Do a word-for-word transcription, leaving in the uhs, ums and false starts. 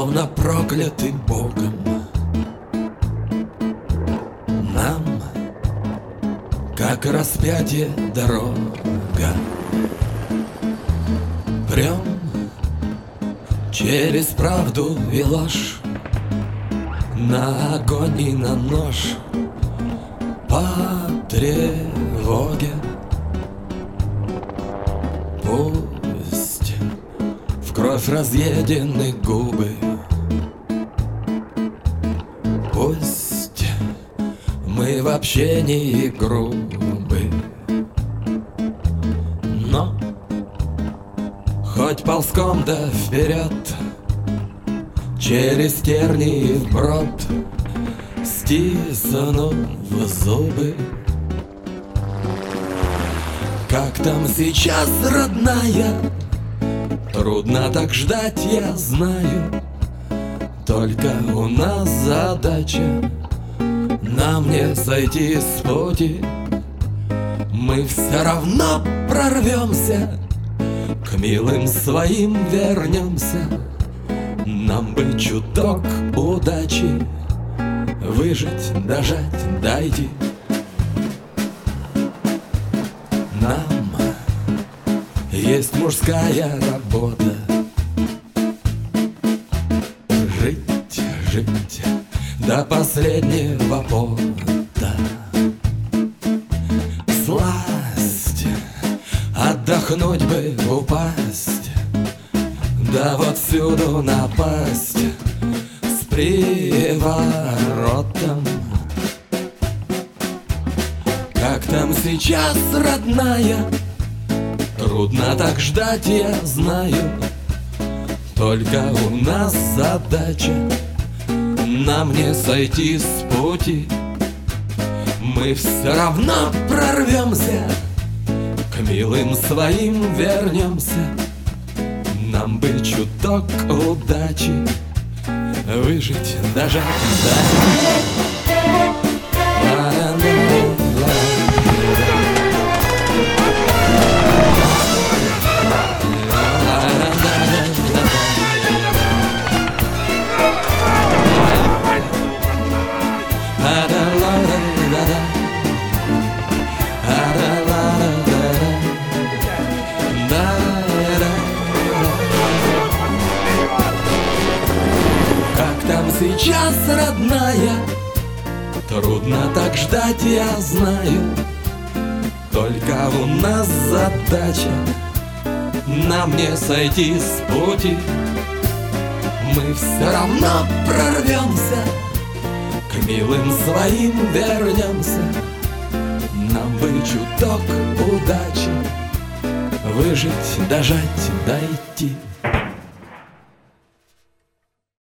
словно прокляты Богом. Нам, как распятие, дорога. Прям через правду и ложь, на огонь и на нож, по тревоге. Пусть в кровь разъедены губы, пусть мы в общении грубы, но хоть ползком да вперед, через тернии и вброд, стиснув зубы. Как там сейчас, родная? Трудно так ждать, я знаю. Только у нас задача нам не сойти с пути. Мы все равно прорвемся, к милым своим вернемся. Нам бы чуток удачи, выжить, дожать, дойти. Нам есть мужская работа. Жить, жить до последнего пота. Сласть, отдохнуть бы, упасть, да вот всюду напасть с приворотом. Как там сейчас, родная? Трудно так ждать, я знаю. Только у нас задача нам не сойти с пути. Мы все равно прорвемся, к милым своим вернемся. Нам бы чуток удачи, выжить, дожать, дожать. Сейчас, родная, трудно так ждать, я знаю. Только у нас задача нам не сойти с пути. Мы все равно прорвемся, к милым своим вернемся. Нам бы чуток удачи, выжить, дожать, дойти.